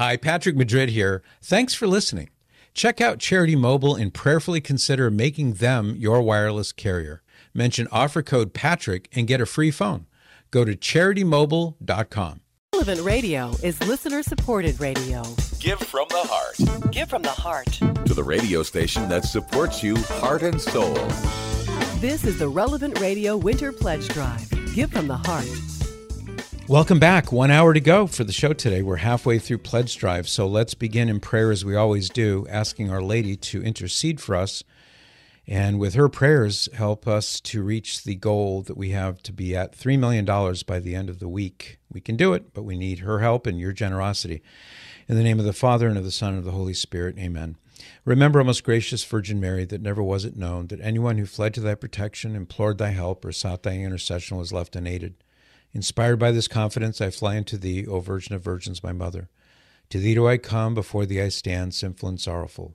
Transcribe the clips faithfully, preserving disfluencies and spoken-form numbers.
Hi, Patrick Madrid here. Thanks for listening. Check out Charity Mobile and prayerfully consider making them your wireless carrier. Mention offer code Patrick and get a free phone. Go to charity mobile dot com. Relevant Radio is listener-supported radio. Give from the heart. Give from the heart. To the radio station that supports you heart and soul. This is the Relevant Radio Winter Pledge Drive. Give from the heart. Welcome back. One hour to go for the show today. We're halfway through Pledge Drive, so let's begin in prayer as we always do, asking Our Lady to intercede for us, and with her prayers, help us to reach the goal that we have to be at three million dollars by the end of the week. We can do it, but we need her help and your generosity. In the name of the Father, and of the Son, and of the Holy Spirit, amen. Remember, O most gracious Virgin Mary, that never was it known that anyone who fled to thy protection, implored thy help, or sought thy intercession was left unaided. Inspired by this confidence, I fly unto thee, O Virgin of Virgins, my mother. To thee do I come, before thee I stand, sinful and sorrowful.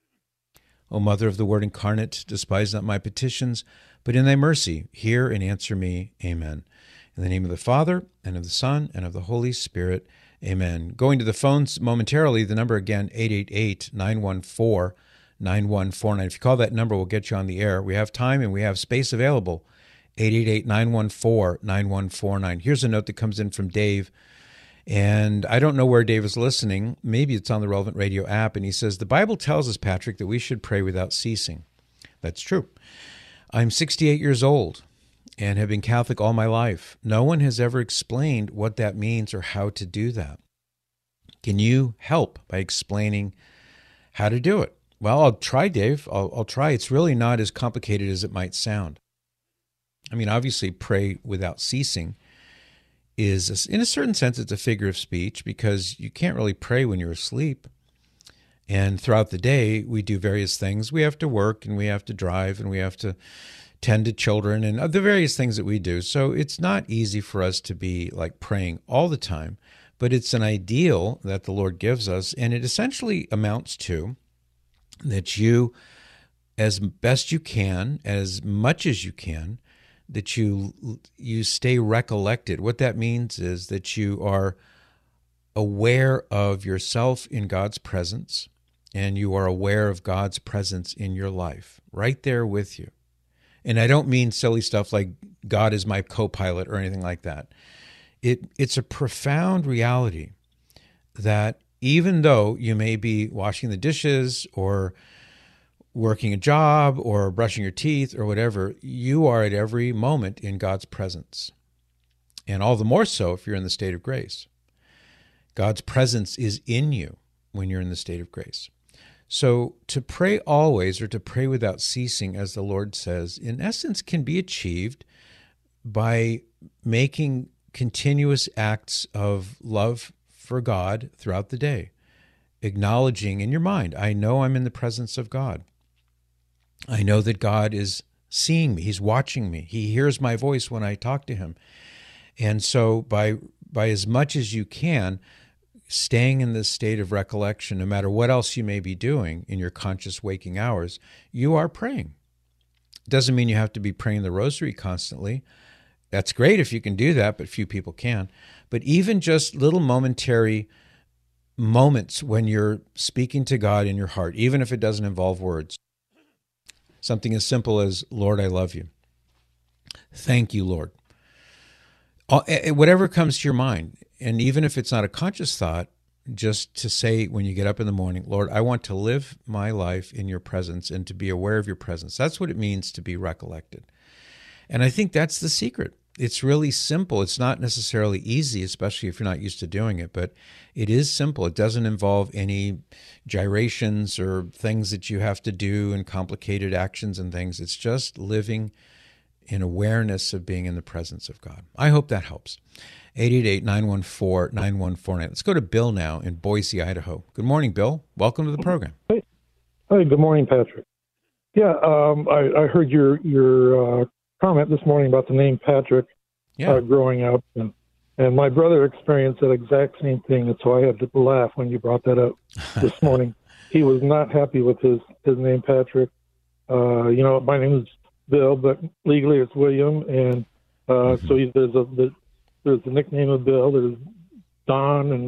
O Mother of the Word incarnate, despise not my petitions, but in thy mercy hear and answer me. Amen. In the name of the Father, and of the Son, and of the Holy Spirit. Amen. Going to the phones momentarily, the number again, eight eight eight, nine one four, nine one four nine. If you call that number, we'll get you on the air. We have time and we have space available. eight eight eight, nine one four, nine one four nine. Here's a note that comes in from Dave, and I don't know where Dave is listening. Maybe it's on the Relevant Radio app, and he says, the Bible tells us, Patrick, that we should pray without ceasing. That's true. I'm sixty-eight years old and have been Catholic all my life. No one has ever explained what that means or how to do that. Can you help by explaining how to do it? Well, I'll try, Dave. I'll, I'll try. It's really not as complicated as it might sound. I mean, obviously, pray without ceasing is, in a certain sense, it's a figure of speech because you can't really pray when you're asleep. And throughout the day, we do various things. We have to work, and we have to drive, and we have to tend to children, and the various things that we do. So it's not easy for us to be like praying all the time, but it's an ideal that the Lord gives us, and it essentially amounts to that you, as best you can, as much as you can, that you you stay recollected. What that means is that you are aware of yourself in God's presence, and you are aware of God's presence in your life, right there with you. And I don't mean silly stuff like God is my co-pilot or anything like that. It it's a profound reality that even though you may be washing the dishes or working a job or brushing your teeth or whatever, you are at every moment in God's presence. And all the more so if you're in the state of grace. God's presence is in you when you're in the state of grace. So to pray always, or to pray without ceasing, as the Lord says, in essence can be achieved by making continuous acts of love for God throughout the day, acknowledging in your mind, I know I'm in the presence of God. I know that God is seeing me. He's watching me. He hears my voice when I talk to him. And so by by as much as you can, staying in this state of recollection, no matter what else you may be doing in your conscious waking hours, you are praying. It doesn't mean you have to be praying the rosary constantly. That's great if you can do that, but few people can. But even just little momentary moments when you're speaking to God in your heart, even if it doesn't involve words, something as simple as, Lord, I love you. Thank you, Lord. Whatever comes to your mind, and even if it's not a conscious thought, just to say when you get up in the morning, Lord, I want to live my life in your presence and to be aware of your presence. That's what it means to be recollected. And I think that's the secret. It's really simple. It's not necessarily easy, especially if you're not used to doing it, but it is simple. It doesn't involve any gyrations or things that you have to do and complicated actions and things. It's just living in awareness of being in the presence of God. I hope that helps. eight eight eight, nine one four, nine one four nine. Let's go to Bill now in Boise, Idaho. Good morning, Bill. Welcome to the program. Hey, Hi, good morning, Patrick. Yeah, um, I, I heard your your uh, comment this morning about the name Patrick yeah. uh, growing up, and and my brother experienced that exact same thing, and so I had to laugh when you brought that up this morning. He was not happy with his, his name Patrick. Uh, you know, my name is Bill, but legally it's William, and uh, mm-hmm. so he, there's a the, there's the nickname of Bill. There's Don and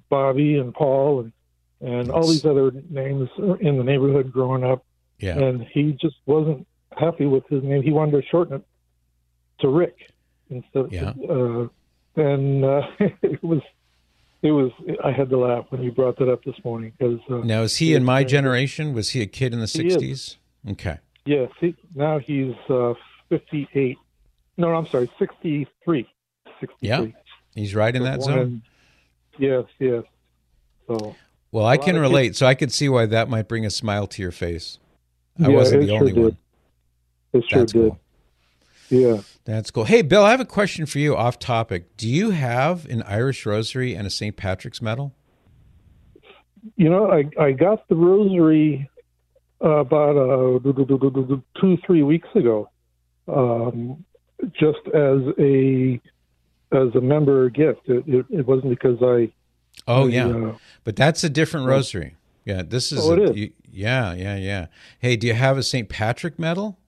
Bobby and Paul and, and all these other names in the neighborhood growing up. Yeah. And he just wasn't happy with his name. He wanted to shorten it to Rick instead. Yeah. Uh, and uh, it was, it was. I had to laugh when you brought that up this morning because. Uh, now, is he in my generation? Was he a kid in the sixties? Okay. Yes. He, now he's uh, fifty-eight. No, I'm sorry, sixty-three. sixty-three. Yeah. He's right in that zone. And, yes. Yes. So. Well, I can relate, so I could see why that might bring a smile to your face. I yeah, wasn't the sure only did. one. It sure That's did. cool. Yeah. That's cool. Hey, Bill, I have a question for you off topic. Do you have an Irish rosary and a Saint Patrick's medal? You know, I, I got the rosary uh, about uh, two, three weeks ago, um, just as a as a member gift. It, it, it wasn't because I. Oh, I, yeah. Uh, but that's a different rosary. Yeah, this is. Oh, it a, is. You, yeah, yeah, yeah. Hey, do you have a Saint Patrick medal?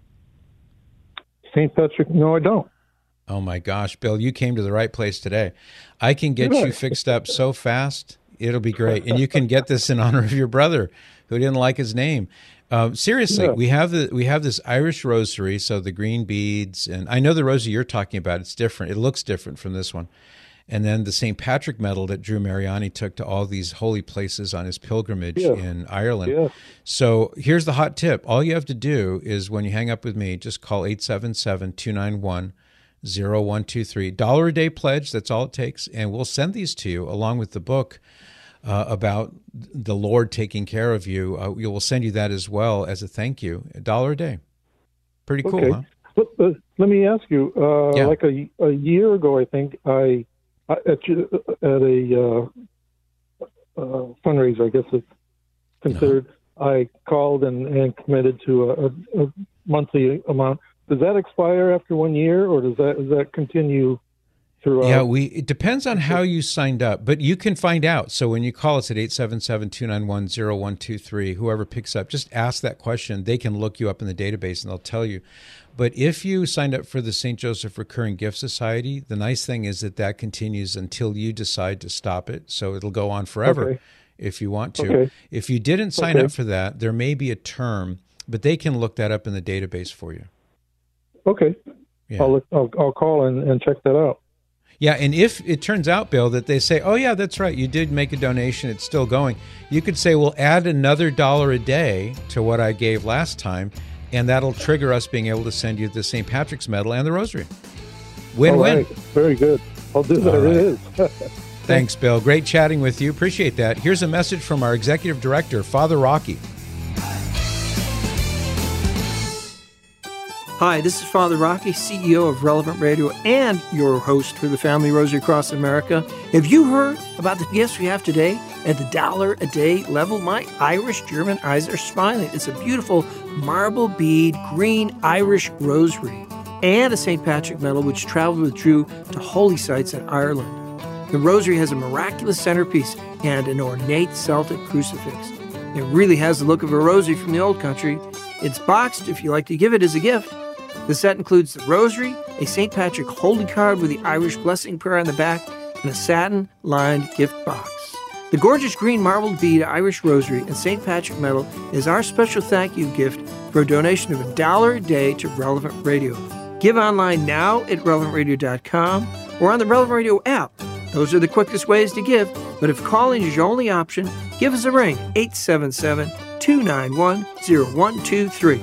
Saint Patrick? No, I don't. Oh, my gosh, Bill, you came to the right place today. I can get you fixed up so fast. It'll be great. And you can get this in honor of your brother who didn't like his name. Um, seriously, Yeah. we have the we have this Irish rosary, so the green beads, and I know the rosary you're talking about. It's different. It looks different from this one. And then the Saint Patrick medal that Drew Mariani took to all these holy places on his pilgrimage Yeah. in Ireland. Yeah. So here's the hot tip. All you have to do is when you hang up with me, just call eight seven seven, two nine one, zero one two three. Dollar a day pledge, that's all it takes. And we'll send these to you along with the book uh, about the Lord taking care of you. Uh, we will send you that as well as a thank you. A dollar a day. Pretty cool, Okay. huh? But, but let me ask you, uh, Yeah. like a, a year ago, I think, I, I at, you- at a uh, uh, fundraiser, I guess it's considered, I called and, and committed to a, a, a monthly amount. Does that expire after one year, or does that does that continue throughout? Yeah, we. It depends on how you signed up, but you can find out. So when you call us at eight seven seven, two nine one, zero one two three, whoever picks up, just ask that question. They can look you up in the database and they'll tell you. But if you signed up for the Saint Joseph Recurring Gift Society, the nice thing is that that continues until you decide to stop it. So it'll go on forever Okay. if you want to. Okay. If you didn't sign Okay. up for that, there may be a term, but they can look that up in the database for you. Okay. Yeah. I'll, I'll I'll call and, and check that out. Yeah, and if it turns out, Bill, that they say, oh, yeah, that's right, you did make a donation, it's still going, you could say, well, add another dollar a day to what I gave last time, and that'll trigger us being able to send you the Saint Patrick's medal and the rosary. Win-win. All right. Very good. I'll do that. All right. It is. Thanks, Bill. Great chatting with you. Appreciate that. Here's a message from our executive director, Father Rocky. Hi, this is Father Rocky, C E O of Relevant Radio and your host for the Family Rosary Across America. Have you heard about the gifts we have today at the dollar a day level? My Irish German eyes are smiling. It's a beautiful marble bead green Irish rosary and a Saint Patrick medal which traveled with Drew to holy sites in Ireland. The rosary has a miraculous centerpiece and an ornate Celtic crucifix. It really has the look of a rosary from the old country. It's boxed if you like to give it as a gift. The set includes the rosary, a Saint Patrick holy card with the Irish blessing prayer on the back, and a satin-lined gift box. The gorgeous green marbled bead Irish rosary and Saint Patrick medal is our special thank you gift for a donation of a dollar a day to Relevant Radio. Give online now at relevant radio dot com or on the Relevant Radio app. Those are the quickest ways to give, but if calling is your only option, give us a ring, eight seven seven, two nine one, zero one two three.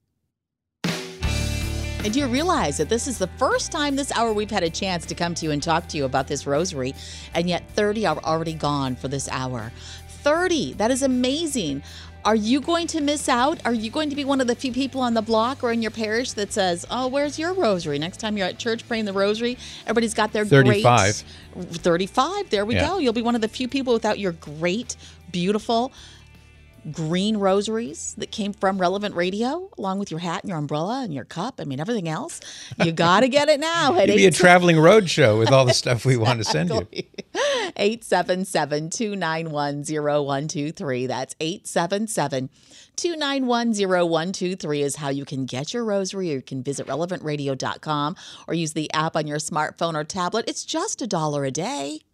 And do you realize that this is the first time this hour we've had a chance to come to you and talk to you about this rosary, and yet thirty are already gone for this hour. thirty! That is amazing. Are you going to miss out? Are you going to be one of the few people on the block or in your parish that says, oh, where's your rosary? Next time you're at church praying the rosary, everybody's got their thirty-five. great... thirty-five. There we Yeah. go. You'll be one of the few people without your great, beautiful green rosaries that came from Relevant Radio, along with your hat and your umbrella and your cup. I mean, everything else. You got to get it now. At It'd be a eight traveling road show with all the stuff we want to send you. eight seven seven, two nine one, zero one two three. That's eight seven seven, two nine one, zero one two three is how you can get your rosary, or you can visit relevant radio dot com or use the app on your smartphone or tablet. It's just a dollar a day.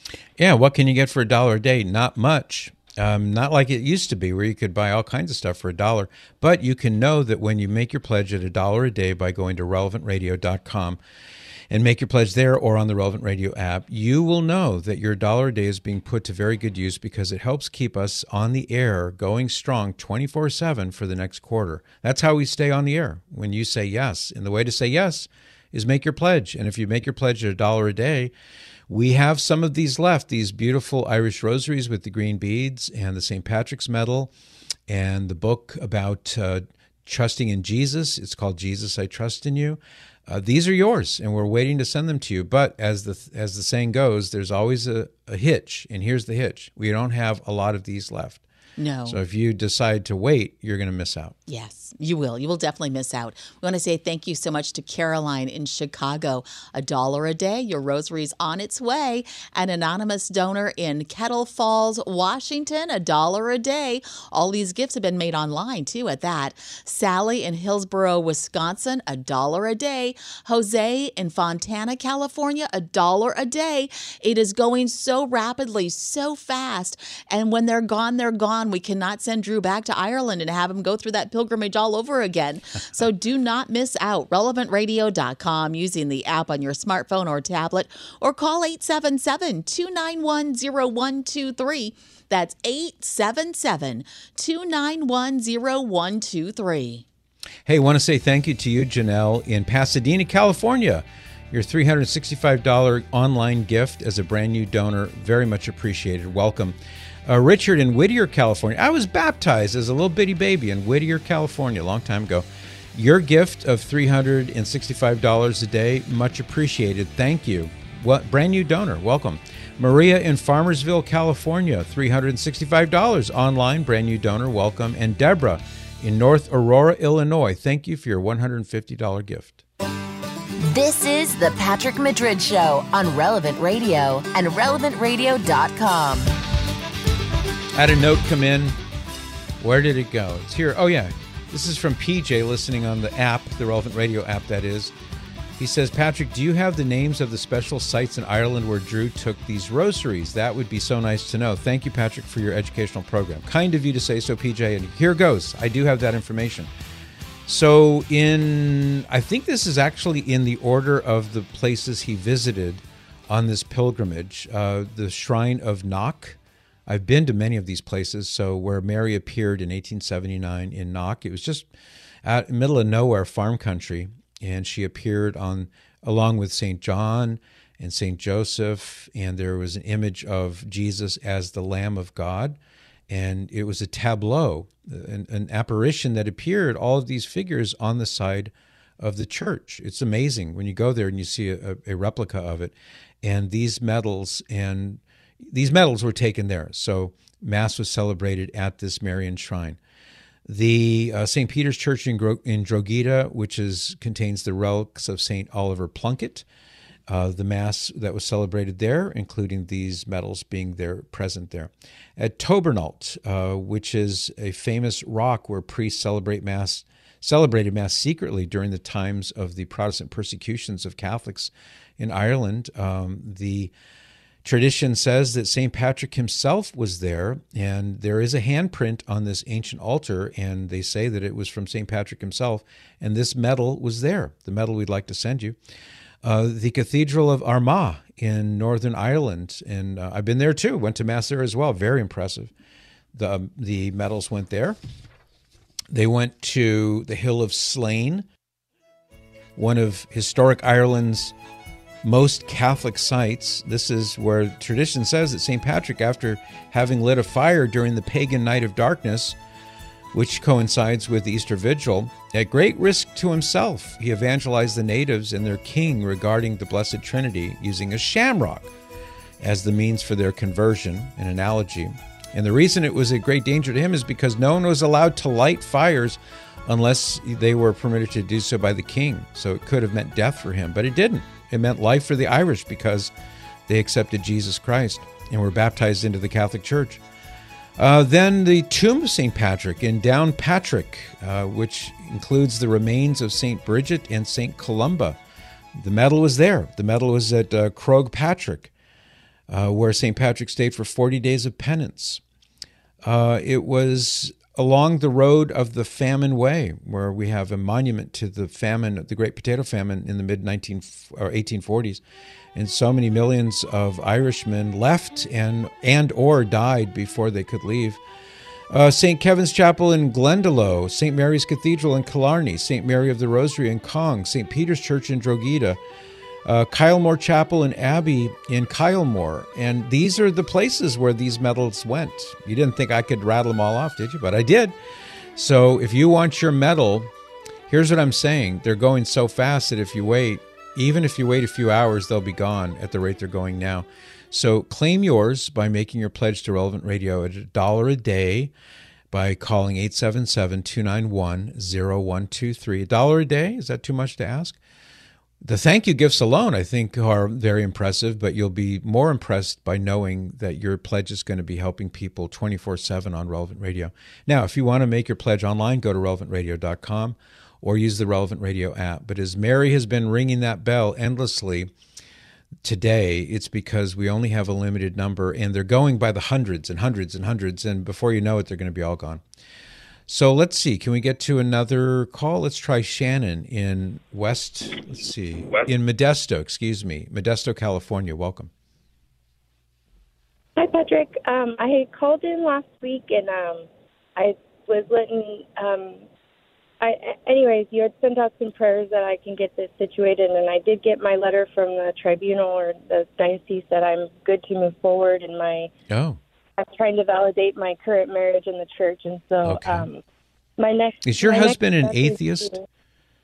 Yeah, what can you get for a dollar a day? Not much. Um, not like it used to be where you could buy all kinds of stuff for a dollar. But you can know that when you make your pledge at a dollar a day by going to relevant radio dot com and make your pledge there or on the Relevant Radio app, you will know that your dollar a day is being put to very good use because it helps keep us on the air going strong twenty-four seven for the next quarter. That's how we stay on the air when you say yes. And the way to say yes is make your pledge. And if you make your pledge at a dollar a day, we have some of these left, these beautiful Irish rosaries with the green beads and the Saint Patrick's medal and the book about uh, trusting in Jesus. It's called Jesus, I Trust in You. Uh, these are yours, and we're waiting to send them to you. But as the as the saying goes, there's always a, a hitch, and here's the hitch. We don't have a lot of these left. No. So if you decide to wait, you're going to miss out. Yes, you will. You will definitely miss out. We want to say thank you so much to Caroline in Chicago. A dollar a day. Your rosary's on its way. An anonymous donor in Kettle Falls, Washington. A dollar a day. All these gifts have been made online, too, at that. Sally in Hillsboro, Wisconsin. A dollar a day. Jose in Fontana, California. A dollar a day. It is going so rapidly, so fast. And when they're gone, they're gone. We cannot send Drew back to Ireland and have him go through that pilgrimage all over again. So do not miss out. relevant radio dot com using the app on your smartphone or tablet, or call eight seven seven, two nine one, zero one two three. That's eight seven seven, two nine one, zero one two three. Hey, I want to say thank you to you, Janelle, in Pasadena, California. Your three hundred sixty-five dollars online gift as a brand new donor, very much appreciated. Welcome. Uh, Richard in Whittier, California. I was baptized as a little bitty baby in Whittier, California, a long time ago. Your gift of three hundred sixty-five dollars a day, much appreciated. Thank you. What brand new donor? Welcome. Maria in Farmersville, California, three hundred sixty-five dollars online, brand new donor. Welcome. And Deborah in North Aurora, Illinois. Thank you for your one hundred fifty dollars gift. This is the Patrick Madrid Show on Relevant Radio and relevant radio dot com. I had a note come in. Where did it go? It's here. Oh, yeah. This is from P J listening on the app, the Relevant Radio app, that is. He says, Patrick, do you have the names of the special sites in Ireland where Drew took these rosaries? That would be so nice to know. Thank you, Patrick, for your educational program. Kind of you to say so, P J. And here goes. I do have that information. So in, I think this is actually in the order of the places he visited on this pilgrimage. Uh, the Shrine of Knock. I've been to many of these places. So where Mary appeared in eighteen seventy-nine in Knock, it was just out in the middle of nowhere, farm country, and she appeared on along with Saint John and Saint Joseph, and there was an image of Jesus as the Lamb of God, and it was a tableau, an, an apparition that appeared, all of these figures on the side of the church. It's amazing when you go there and you see a, a replica of it, and these medals and These medals were taken there, so Mass was celebrated at this Marian shrine. The uh, Saint Peter's Church in, Gro- in Drogheda, which is contains the relics of Saint Oliver Plunkett, uh, the Mass that was celebrated there, including these medals being there present there. At Tobernault, uh, which is a famous rock where priests celebrate Mass, celebrated Mass secretly during the times of the Protestant persecutions of Catholics in Ireland, um, the tradition says that Saint Patrick himself was there, and there is a handprint on this ancient altar, and they say that it was from Saint Patrick himself, and this medal was there, the medal we'd like to send you. Uh, the Cathedral of Armagh in Northern Ireland, and uh, I've been there too, went to Mass there as well, very impressive. The, um, the medals went there. They went to the Hill of Slane, one of historic Ireland's most Catholic sites. This is where tradition says that Saint Patrick, after having lit a fire during the pagan night of darkness, which coincides with the Easter Vigil, at great risk to himself, he evangelized the natives and their king regarding the Blessed Trinity using a shamrock as the means for their conversion, an analogy. And the reason it was a great danger to him is because no one was allowed to light fires unless they were permitted to do so by the king. So it could have meant death for him, but it didn't. It meant life for the Irish because they accepted Jesus Christ and were baptized into the Catholic Church. Uh, then the tomb of Saint Patrick in Downpatrick, uh, which includes the remains of Saint Bridget and Saint Columba. The medal was there. The medal was at uh, Croagh Patrick. uh, where Saint Patrick stayed for forty days of penance. Uh, it was along the road of the Famine Way, where we have a monument to the famine, the Great Potato Famine in the mid nineteen or eighteen forties, and so many millions of Irishmen left and and or died before they could leave. Uh, Saint Kevin's Chapel in Glendalough, Saint Mary's Cathedral in Killarney, Saint Mary of the Rosary in Cong, Saint Peter's Church in Drogheda, uh, Kylemore Chapel and Abbey in Kylemore. And these are the places where these medals went. You didn't think I could rattle them all off, did you? But I did. So if you want your medal, here's what I'm saying. They're going so fast that if you wait, even if you wait a few hours, they'll be gone at the rate they're going now. So claim yours by making your pledge to Relevant Radio at a dollar a day by calling eight seven seven, two nine one, zero one two three. A dollar a day? Is that too much to ask? The thank you gifts alone, I think, are very impressive, but you'll be more impressed by knowing that your pledge is going to be helping people twenty-four seven on Relevant Radio. Now, if you want to make your pledge online, go to relevant radio dot com or use the Relevant Radio app. But as Mary has been ringing that bell endlessly today, it's because we only have a limited number, and they're going by the hundreds and hundreds and hundreds, and before you know it, they're going to be all gone. So let's see. Can we get to another call? Let's try Shannon in West, let's see, West. in Modesto, excuse me, Modesto, California. Welcome. Hi, Patrick. Um, I had called in last week, and um, I was letting, um, I, anyways, you had sent out some prayers that I can get this situated, and I did get my letter from the tribunal or the diocese that I'm good to move forward in my... Oh. I'm trying to validate my current marriage in the church, and so okay. um, my next is your husband an atheist? To,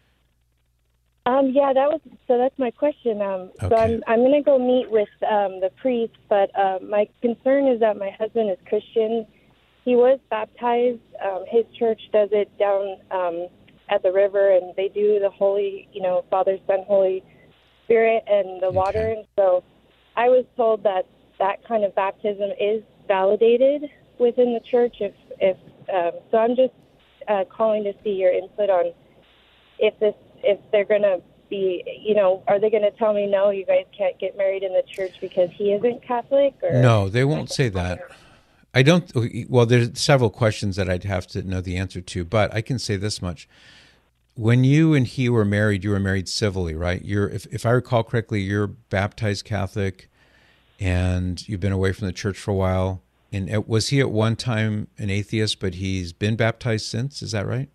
um, yeah, that was so. That's my question. Um, okay. So I'm I'm going to go meet with um, the priest, but uh, my concern is that my husband is Christian. He was baptized. Um, his church does it down um, at the river, and they do the Holy, you know, Father, Son, Holy Spirit, and the okay. water. And so I was told that that kind of baptism is validated within the church. If, if um, so, I'm just uh, calling to see your input on if this, if they're going to be, you know, are they going to tell me no, you guys can't get married in the church because he isn't Catholic? Or no, they won't say that. I don't. Well, there's several questions that I'd have to know the answer to, but I can say this much: when you and he were married, you were married civilly, right? You're, if if I recall correctly, you're baptized Catholic, and you've been away from the church for a while. And was he at one time an atheist, but he's been baptized since? Is that right?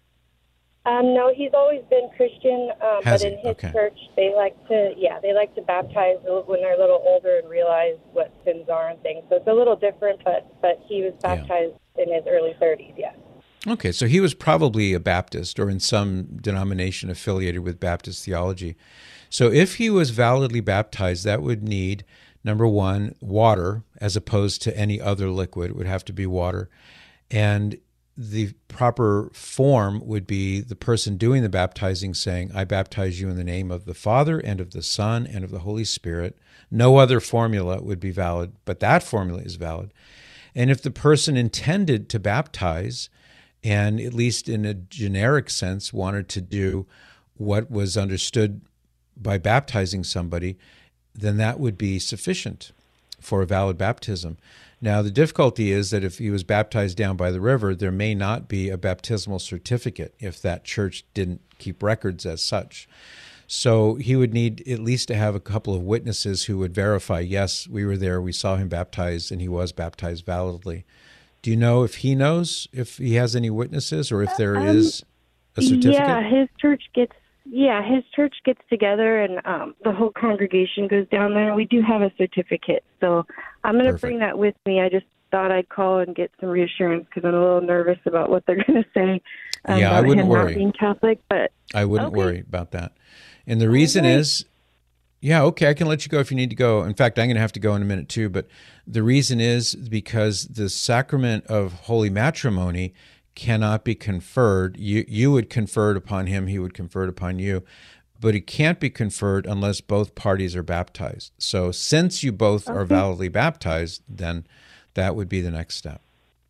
Um, no, he's always been Christian, um, but in his okay. church, they like to, yeah, they like to baptize when they're a little older and realize what sins are and things. So it's a little different, but but he was baptized yeah. in his early thirties, yeah. Okay, so he was probably a Baptist or in some denomination affiliated with Baptist theology. So if he was validly baptized, that would need, number one, water as opposed to any other liquid. It would have to be water. And the proper form would be the person doing the baptizing saying, I baptize you in the name of the Father and of the Son and of the Holy Spirit. No other formula would be valid, but that formula is valid. And if the person intended to baptize, and at least in a generic sense wanted to do what was understood by baptizing somebody, then that would be sufficient for a valid baptism. Now, the difficulty is that if he was baptized down by the river, there may not be a baptismal certificate if that church didn't keep records as such. So he would need at least to have a couple of witnesses who would verify, yes, we were there, we saw him baptized, and he was baptized validly. Do you know if he knows if he has any witnesses or if there um, is a certificate? Yeah, his church gets yeah, his church gets together and um, the whole congregation goes down there. We do have a certificate, so I'm going to bring that with me. I just thought I'd call and get some reassurance because I'm a little nervous about what they're going to say. Um, yeah, about I wouldn't him worry. Not being Catholic, but I wouldn't okay. worry about that. And the reason okay. is, yeah, okay, I can let you go if you need to go. In fact, I'm going to have to go in a minute too. But the reason is because the sacrament of holy matrimony cannot be conferred. You you would confer it upon him, he would confer it upon you, but it can't be conferred unless both parties are baptized. So since you both okay. are validly baptized, then that would be the next step.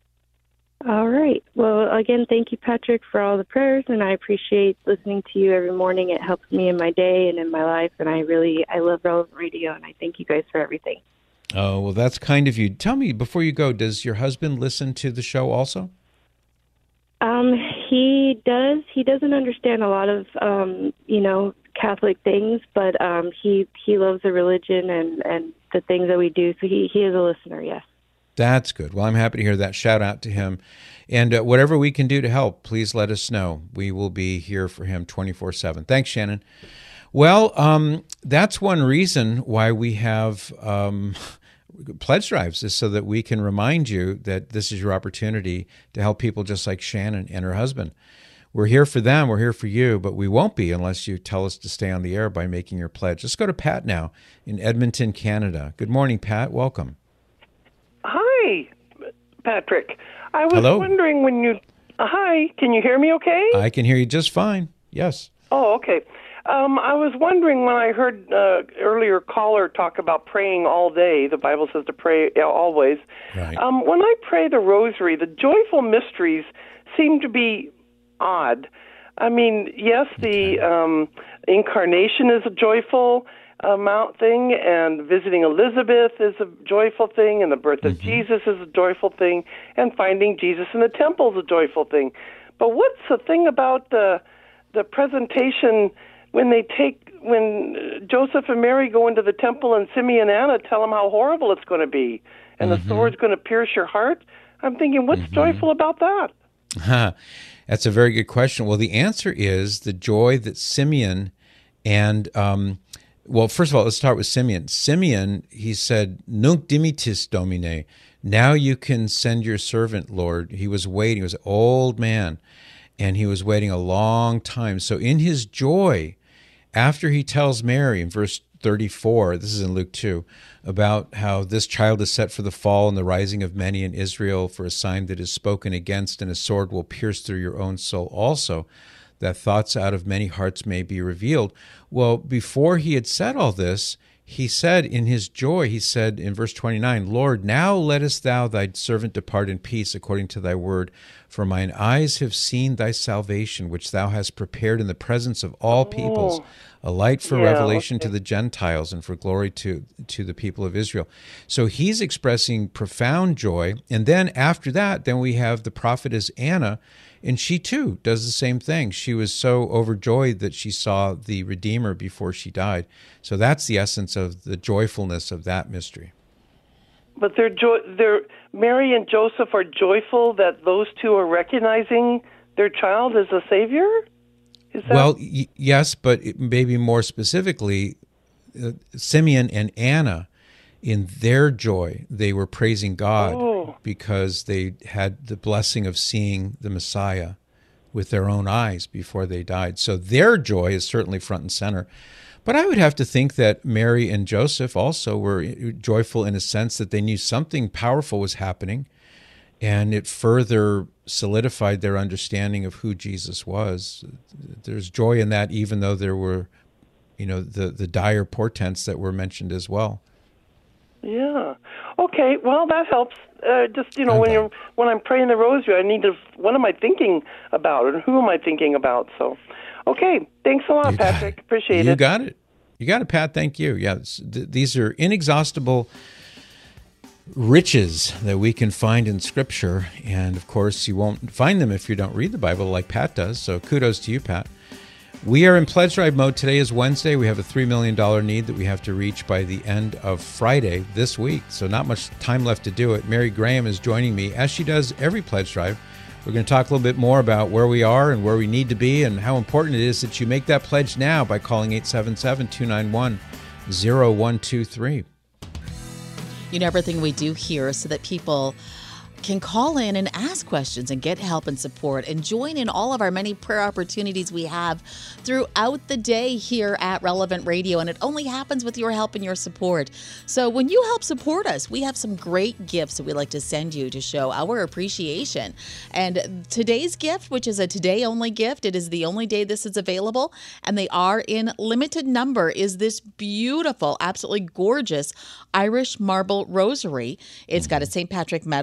All right. Well, again, thank you, Patrick, for all the prayers, and I appreciate listening to you every morning. It helps me in my day and in my life, and I really, I love Relevant Radio, and I thank you guys for everything. Oh, well, that's kind of you. Tell me, before you go, does your husband listen to the show also? Um, he does. He doesn't understand a lot of, um, you know, Catholic things, but um, he he loves the religion and, and the things that we do. So he, he is a listener, yes. That's good. Well, I'm happy to hear that. Shout out to him. And uh, whatever we can do to help, please let us know. We will be here for him twenty-four seven. Thanks, Shannon. Well, um, that's one reason why we have um, pledge drives, is so that we can remind you that this is your opportunity to help people just like Shannon and her husband. We're here for them, we're here for you, but we won't be unless you tell us to stay on the air by making your pledge. Let's go to Pat now in Edmonton, Canada. Good morning, Pat. Welcome. Hi, Patrick. I was Hello? wondering when you... Uh, hi, can you hear me okay? I can hear you just fine. Yes. Oh, okay. Um, I was wondering when I heard uh, earlier caller talk about praying all day. The Bible says to pray always. Right. Um, when I pray the rosary, the joyful mysteries seem to be odd. I mean, yes, the um, incarnation is a joyful amount thing, and visiting Elizabeth is a joyful thing, and the birth of mm-hmm. Jesus is a joyful thing, and finding Jesus in the temple is a joyful thing. But what's the thing about the the presentation when they take when Joseph and Mary go into the temple and Simeon and Anna tell them how horrible it's going to be, and mm-hmm. the sword's going to pierce your heart? I'm thinking, what's mm-hmm. joyful about that? Huh. That's a very good question. Well, the answer is the joy that Simeon and um, well, first of all, let's start with Simeon. Simeon, he said, "Nunc dimittis, Domine." Now you can send your servant, Lord. He was waiting. He was an old man, and he was waiting a long time. So in his joy, after he tells Mary in verse thirty-four, this is in Luke two, about how this child is set for the fall and the rising of many in Israel for a sign that is spoken against, and a sword will pierce through your own soul also, that thoughts out of many hearts may be revealed. Well, before he had said all this, he said in his joy, he said in verse twenty-nine, "Lord, now lettest thou thy servant depart in peace according to thy word, for mine eyes have seen thy salvation, which thou hast prepared in the presence of all peoples, a light for Yeah, revelation okay. to the Gentiles and for glory to, to the people of Israel." So he's expressing profound joy. And then after that, then we have the prophetess Anna, and she too does the same thing. She was so overjoyed that she saw the Redeemer before she died. So that's the essence of the joyfulness of that mystery. But they're joy. They're Mary and Joseph are joyful that those two are recognizing their child as a savior. Is that... Well, y- yes, but it, maybe more specifically, uh, Simeon and Anna, in their joy, they were praising God Oh. because they had the blessing of seeing the Messiah with their own eyes before they died. So their joy is certainly front and center. But I would have to think that Mary and Joseph also were joyful in a sense that they knew something powerful was happening, and it further solidified their understanding of who Jesus was. There's joy in that, even though there were, you know, the, the dire portents that were mentioned as well. Yeah. Okay. Well, that helps. Uh, just you know, I'm when glad. you're when I'm praying the rosary, I need to. What am I thinking about, and who am I thinking about? So, okay. Thanks a lot, You got Patrick. it. Appreciate You it. got it. You got it, Pat. Thank you. Yeah, it's- th- these are inexhaustible riches that we can find in Scripture, and of course, you won't find them if you don't read the Bible like Pat does. So, kudos to you, Pat. We are in pledge drive mode. Today is Wednesday. We have a three million dollars need that we have to reach by the end of Friday this week. So not much time left to do it. Mary Graham is joining me, as she does every pledge drive. We're going to talk a little bit more about where we are and where we need to be and how important it is that you make that pledge now by calling eight seven seven, two nine one, zero one two three. You know, everything we do here so that people can call in and ask questions and get help and support and join in all of our many prayer opportunities we have throughout the day here at Relevant Radio. And it only happens with your help and your support. So when you help support us, we have some great gifts that we'd like to send you to show our appreciation. And today's gift, which is a today only gift, it is the only day this is available, and they are in limited number, is this beautiful, absolutely gorgeous Irish marble rosary. It's got a Saint Patrick medal there in the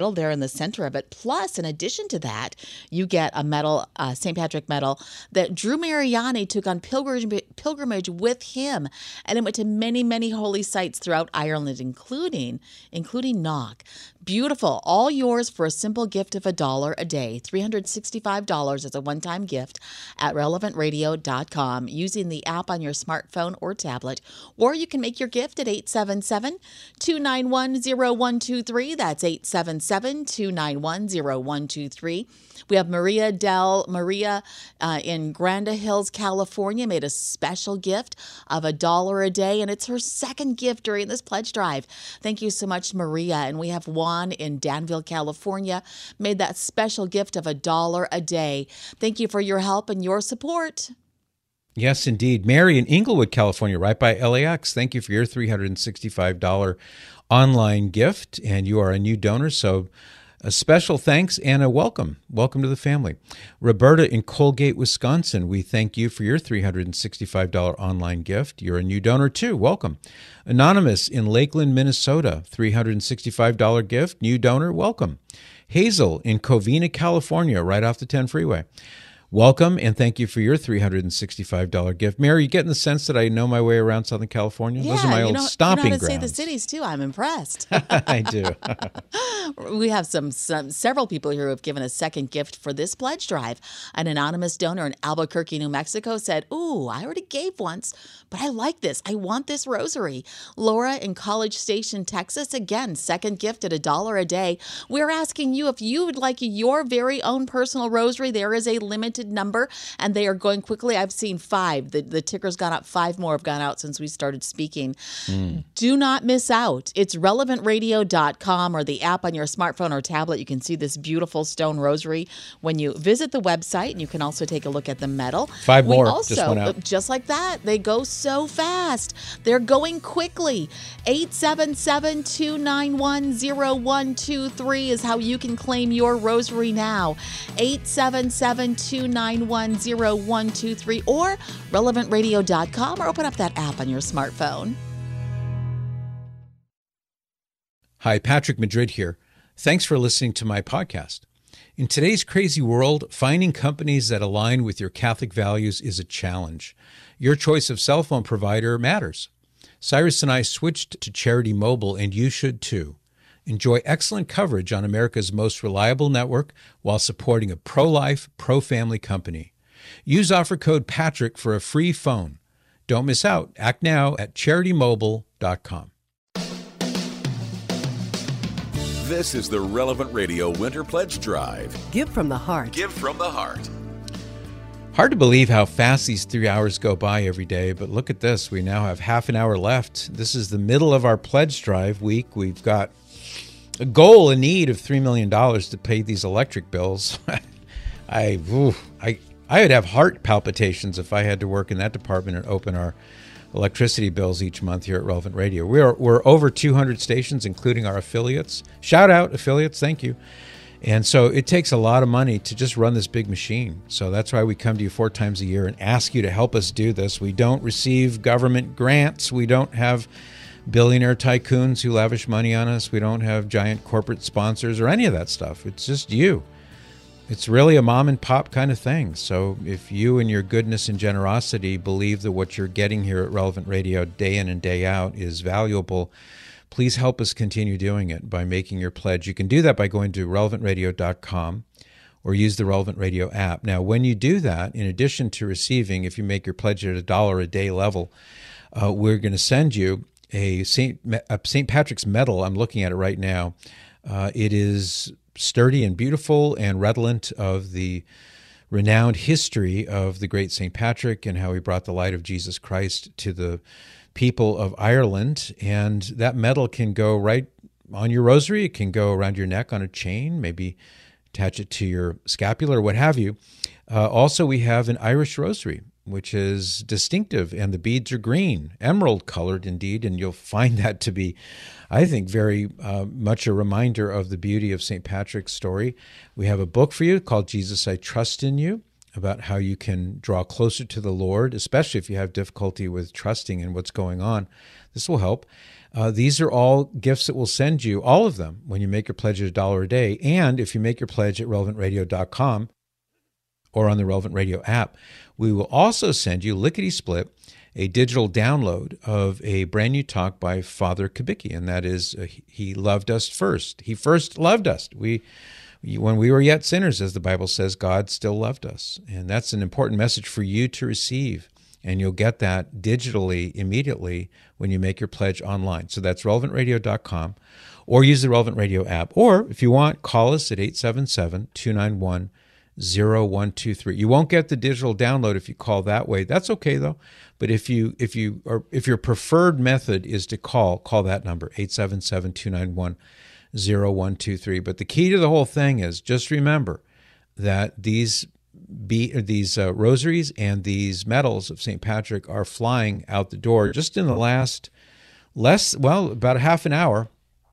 the center of it. Plus, in addition to that, you get a medal, uh, Saint Patrick medal that Drew Mariani took on pilgrimage, pilgrimage with him, and it went to many, many holy sites throughout Ireland, including including Knock. Beautiful, all yours for a simple gift of a dollar a day, three hundred sixty-five dollars as a one-time gift at relevant radio dot com using the app on your smartphone or tablet, or you can make your gift at eight seven seven, two nine one, zero one two three. That's eight seven seven, two nine one, zero one two three. We have Maria Del Maria uh, in Granda Hills, California, made a special gift of a dollar a day, and it's her second gift during this pledge drive. Thank you so much, Maria. And we have Juan in Danville, California, made that special gift of a dollar a day. Thank you for your help and your support. Yes, indeed. Mary in Inglewood, California, right by L A X. Thank you for your three hundred sixty-five dollars online gift, and you are a new donor, so a special thanks and a welcome. Welcome to the family. Roberta in Colgate, Wisconsin, we thank you for your three hundred sixty-five dollars online gift. You're a new donor too. Welcome. Anonymous in Lakeland, Minnesota, three hundred sixty-five dollars gift. New donor, welcome. Hazel in Covina, California, right off the ten freeway. Welcome, and thank you for your three hundred sixty-five dollars gift. Mary, you getting the sense that I know my way around Southern California? Yeah, those are my you old know, stomping you know how to grounds. say the cities, too. I'm impressed. I do. We have some, some several people here who have given a second gift for this pledge drive. An anonymous donor in Albuquerque, New Mexico said, ooh, I already gave once, but I like this. I want this rosary. Laura in College Station, Texas, again, second gift at a dollar a day. We're asking you if you would like your very own personal rosary. There is a limited number, and they are going quickly. I've seen five. The, the ticker's gone up. Five more have gone out since we started speaking. Mm. Do not miss out. It's relevant radio dot com or the app on your smartphone or tablet. You can see this beautiful stone rosary when you visit the website, and you can also take a look at the medal. Five we more also, just went out. Just like that. They go so fast. They're going quickly. eight seven seven, two nine one, zero one two three is how you can claim your rosary now. eight seven seven, two nine one, zero one two three or relevant radio dot com, or open up that app on your smartphone. Hi, Patrick Madrid here. Thanks for listening to my podcast. In today's crazy world, finding companies that align with your Catholic values is a challenge. Your choice of cell phone provider matters. Cyrus and I switched to Charity Mobile, and you should too. Enjoy excellent coverage on America's most reliable network while supporting a pro-life, pro-family company. Use offer code Patrick for a free phone. Don't miss out. Act now at charity mobile dot com. This is the Relevant Radio Winter Pledge Drive. Give from the heart. Give from the heart. Hard to believe how fast these three hours go by every day, but look at this. We now have half an hour left. This is the middle of our pledge drive week. We've got a goal, a need of three million dollars to pay these electric bills. I, ooh, I, I would have heart palpitations if I had to work in that department and open our electricity bills each month here at Relevant Radio. We're, we're over two hundred stations, including our affiliates. Shout out, affiliates. Thank you. And so it takes a lot of money to just run this big machine. So that's why we come to you four times a year and ask you to help us do this. We don't receive government grants. We don't have billionaire tycoons who lavish money on us. We don't have giant corporate sponsors or any of that stuff. It's just you. It's really a mom and pop kind of thing. So if you and your goodness and generosity believe that what you're getting here at Relevant Radio day in and day out is valuable, please help us continue doing it by making your pledge. You can do that by going to relevant radio dot com or use the Relevant Radio app. Now, when you do that, in addition to receiving, if you make your pledge at a dollar a day level, uh, we're going to send you a Saint a Saint Patrick's medal. I'm looking at it right now. Uh, it is sturdy and beautiful and redolent of the renowned history of the great Saint Patrick and how he brought the light of Jesus Christ to the people of Ireland. And that medal can go right on your rosary. It can go around your neck on a chain, maybe attach it to your scapula or what have you. Uh, also, we have an Irish rosary, which is distinctive, and the beads are green, emerald colored indeed, and you'll find that to be, I think, very uh, much a reminder of the beauty of Saint Patrick's story. We have a book for you called Jesus, I Trust in You, about how you can draw closer to the Lord, especially if you have difficulty with trusting in what's going on. This will help. Uh, these are all gifts that we'll send you, all of them, when you make your pledge at a dollar a day. And if you make your pledge at relevant radio dot com or on the Relevant Radio app, we will also send you, lickety-split, a digital download of a brand new talk by Father Kubicki, and that is, uh, he loved us first. He first loved us. We, when we were yet sinners, as the Bible says, God still loved us. And that's an important message for you to receive. And you'll get that digitally immediately when you make your pledge online. So that's relevant radio dot com, or use the Relevant Radio app. Or if you want, call us at eight seven seven, two nine one, zero one two three. You won't get the digital download if you call that way. That's okay though. But if you if you or if your preferred method is to call, call that number, eight seven seven, two nine one, zero one two three. But the key to the whole thing is just remember that these Be, these uh, rosaries and these medals of Saint Patrick are flying out the door just in the last less, well, about a half an hour.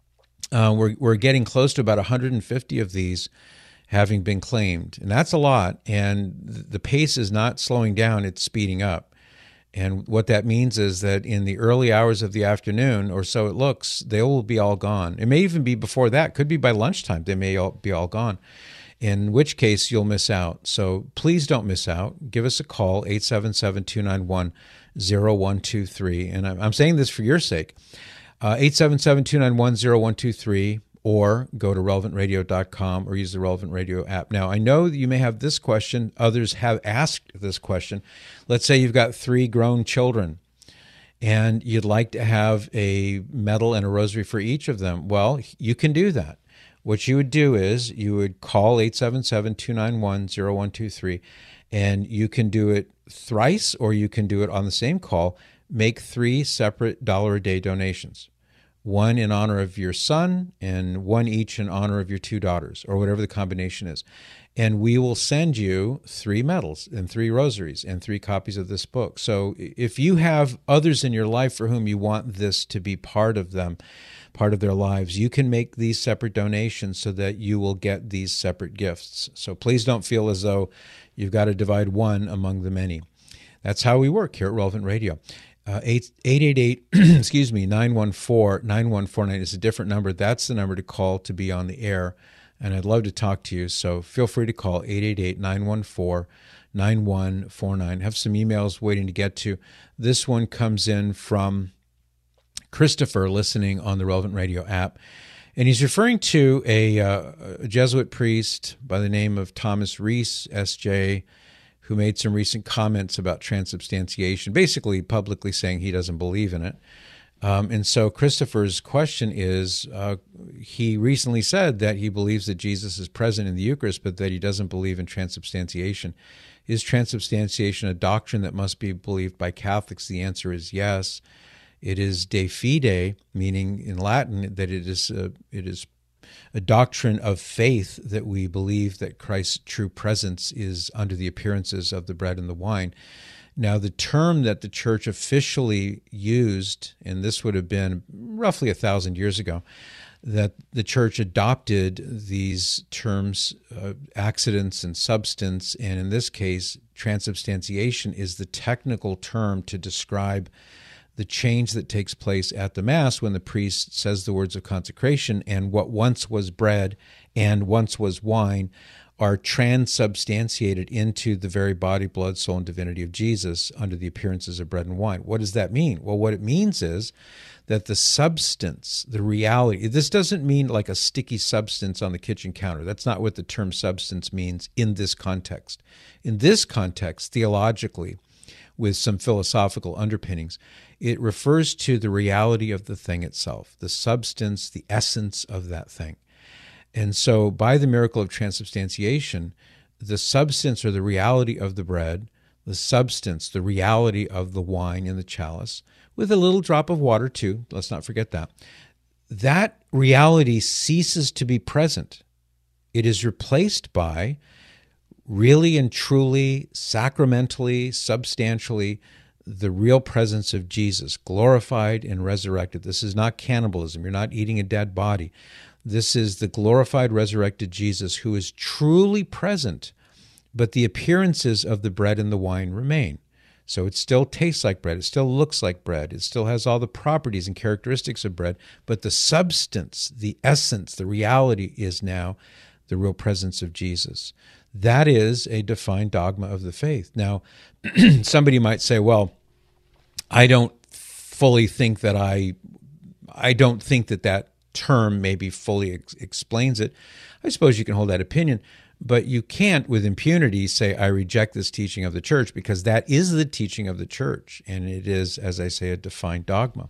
Uh, we're, we're getting close to about one hundred fifty of these having been claimed. And that's a lot. And the pace is not slowing down, it's speeding up. And what that means is that in the early hours of the afternoon, or so it looks, they will be all gone. It may even be before that. Could be by lunchtime. They may all be all gone, in which case you'll miss out. So please don't miss out. Give us a call, eight seven seven, two nine one, zero one two three. And I'm saying this for your sake, uh, eight seven seven, two nine one, zero one two three, or go to relevant radio dot com or use the Relevant Radio app. Now, I know that you may have this question. Others have asked this question. Let's say you've got three grown children and you'd like to have a medal and a rosary for each of them. Well, you can do that. What you would do is you would call eight seven seven, two nine one, zero one two three, and you can do it thrice or you can do it on the same call. Make three separate dollar-a-day donations, one in honor of your son and one each in honor of your two daughters, or whatever the combination is. And we will send you three medals and three rosaries and three copies of this book. So if you have others in your life for whom you want this to be part of them, part of their lives, you can make these separate donations so that you will get these separate gifts. So please don't feel as though you've got to divide one among the many. That's how we work here at Relevant Radio. Uh, eight eight eight, excuse me, nine one four, nine one four nine is a different number. That's the number to call to be on the air. And I'd love to talk to you. So feel free to call eight eight eight, nine one four, nine one four nine. Have some emails waiting to get to. This one comes in from Christopher, listening on the Relevant Radio app. And he's referring to a, uh, a Jesuit priest by the name of Thomas Reese, S J, who made some recent comments about transubstantiation, basically publicly saying he doesn't believe in it. Um, and so Christopher's question is, uh, he recently said that he believes that Jesus is present in the Eucharist, but that he doesn't believe in transubstantiation. Is transubstantiation a doctrine that must be believed by Catholics? The answer is yes. It is de fide, meaning in Latin that it is a, it is a doctrine of faith that we believe that Christ's true presence is under the appearances of the bread and the wine. Now, the term that the Church officially used, and this would have been roughly a thousand years ago, that the Church adopted these terms, uh, accidents and substance, and in this case, transubstantiation is the technical term to describe the change that takes place at the Mass when the priest says the words of consecration, and what once was bread and once was wine are transubstantiated into the very body, blood, soul, and divinity of Jesus under the appearances of bread and wine. What does that mean? Well, what it means is that the substance, the reality, this doesn't mean like a sticky substance on the kitchen counter. That's not what the term substance means in this context. In this context, theologically, with some philosophical underpinnings, it refers to the reality of the thing itself, the substance, the essence of that thing. And so by the miracle of transubstantiation, the substance or the reality of the bread, the substance, the reality of the wine in the chalice, with a little drop of water too, let's not forget that, that reality ceases to be present. It is replaced by really and truly, sacramentally, substantially, the real presence of Jesus, glorified and resurrected. This is not cannibalism. You're not eating a dead body. This is the glorified, resurrected Jesus who is truly present, but the appearances of the bread and the wine remain. So it still tastes like bread. It still looks like bread. It still has all the properties and characteristics of bread. But the substance, the essence, the reality is now the real presence of Jesus. That is a defined dogma of the faith. Now, somebody might say, well, I don't fully think that I, I don't think that that term maybe fully ex- explains it. I suppose you can hold that opinion. But you can't, with impunity, say, I reject this teaching of the church, because that is the teaching of the church, and it is, as I say, a defined dogma.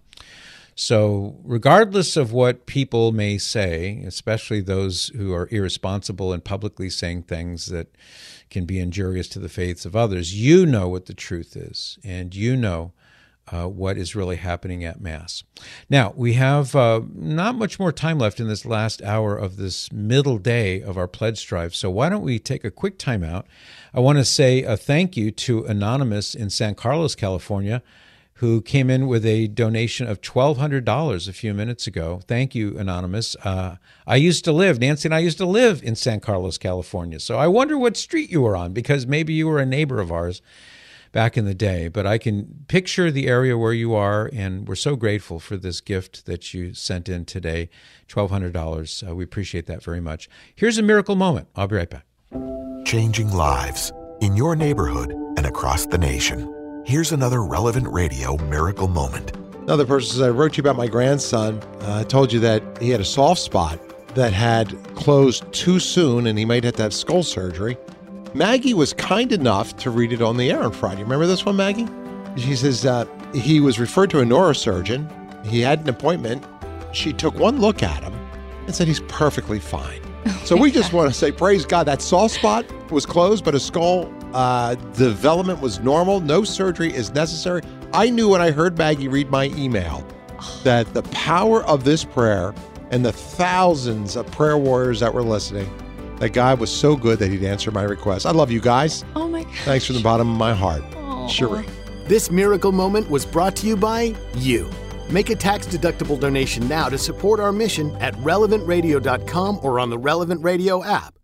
So regardless of what people may say, especially those who are irresponsible and publicly saying things that can be injurious to the faiths of others, you know what the truth is, and you know Uh, what is really happening at Mass. Now, we have uh, not much more time left in this last hour of this middle day of our pledge drive, so why don't we take a quick time out? I want to say a thank you to Anonymous in San Carlos, California, who came in with a donation of twelve hundred dollars a few minutes ago. Thank you, Anonymous. Uh, I used to live, Nancy and I used to live in San Carlos, California, so I wonder what street you were on, because maybe you were a neighbor of ours back in the day, but I can picture the area where you are, and we're so grateful for this gift that you sent in today, twelve hundred dollars. Uh, we appreciate that very much. Here's a miracle moment. I'll be right back. Changing lives in your neighborhood and across the nation. Here's another Relevant Radio miracle moment. Another person says, I wrote you about my grandson. Uh, I told you that he had a soft spot that had closed too soon, and he might have to have skull surgery. Maggie was kind enough to read it on the air on Friday. Remember this one, Maggie? She says uh, he was referred to a neurosurgeon. He had an appointment. She took one look at him and said he's perfectly fine. So we just want to say, praise God, that soft spot was closed, but a skull uh, development was normal. No surgery is necessary. I knew when I heard Maggie read my email that the power of this prayer and the thousands of prayer warriors that were listening, that God was so good that he'd answer my request. I love you guys. Oh my gosh. Thanks from the bottom of my heart. Cherie. This miracle moment was brought to you by you. Make a tax-deductible donation now to support our mission at relevant radio dot com or on the Relevant Radio app.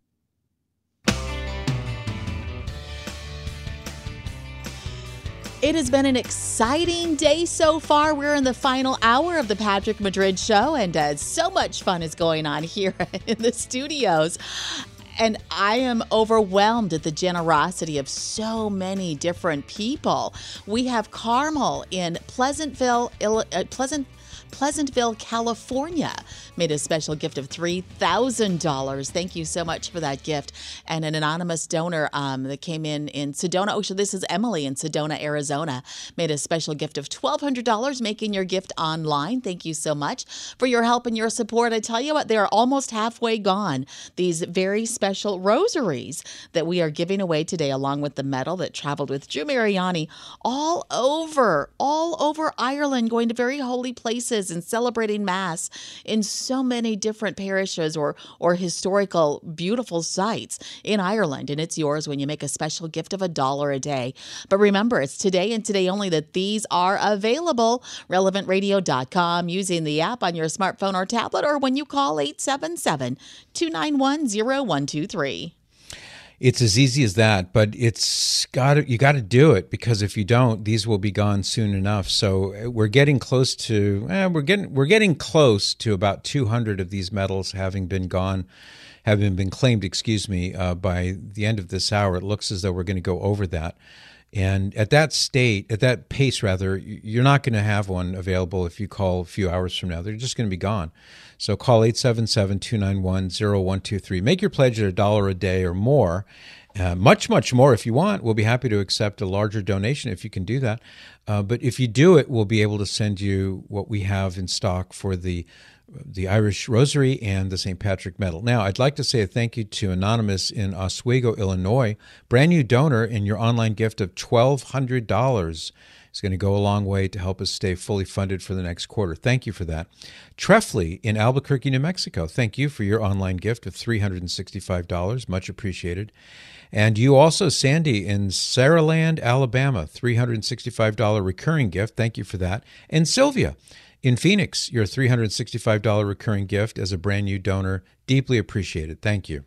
It has been an exciting day so far. We're in the final hour of the Patrick Madrid Show, and uh, so much fun is going on here in the studios. And I am overwhelmed at the generosity of so many different people. We have Carmel in Pleasantville, uh, Pleasant. Pleasantville, California, made a special gift of three thousand dollars. Thank you so much for that gift. And an anonymous donor um, that came in in Sedona. Oh, so this is Emily in Sedona, Arizona, made a special gift of twelve hundred dollars, making your gift online. Thank you so much for your help and your support. I tell you what, they are almost halfway gone. These very special rosaries that we are giving away today, along with the medal that traveled with Drew Mariani all over, all over Ireland, going to very holy places and celebrating Mass in so many different parishes or or historical beautiful sites in Ireland. And it's yours when you make a special gift of a dollar a day. But remember, it's today and today only that these are available. relevant radio dot com, using the app on your smartphone or tablet, or when you call eight seven seven, two nine one, zero one two three. It's as easy as that, but it's got to, you got to do it, because if you don't, these will be gone soon enough. So we're getting close to eh, we're getting we're getting close to about two hundred of these medals having been gone, having been claimed, excuse me, uh, by the end of this hour. It looks as though we're going to go over that. And at that state, at that pace rather, you're not going to have one available if you call a few hours from now. They're just going to be gone. So call eight seven seven, two nine one, zero one two three. Make your pledge at a dollar a day or more. Uh, much, much more if you want. We'll be happy to accept a larger donation if you can do that. Uh, but if you do it, we'll be able to send you what we have in stock for the the Irish Rosary and the Saint Patrick Medal. Now, I'd like to say a thank you to Anonymous in Oswego, Illinois. Brand new donor, and your online gift of twelve hundred dollars is going to go a long way to help us stay fully funded for the next quarter. Thank you for that. Treffley in Albuquerque, New Mexico. Thank you for your online gift of three hundred sixty-five dollars. Much appreciated. And you also, Sandy in Saraland, Alabama, three hundred sixty-five dollars recurring gift. Thank you for that. And Sylvia in Phoenix, your three hundred sixty-five dollars recurring gift as a brand new donor. Deeply appreciated. Thank you.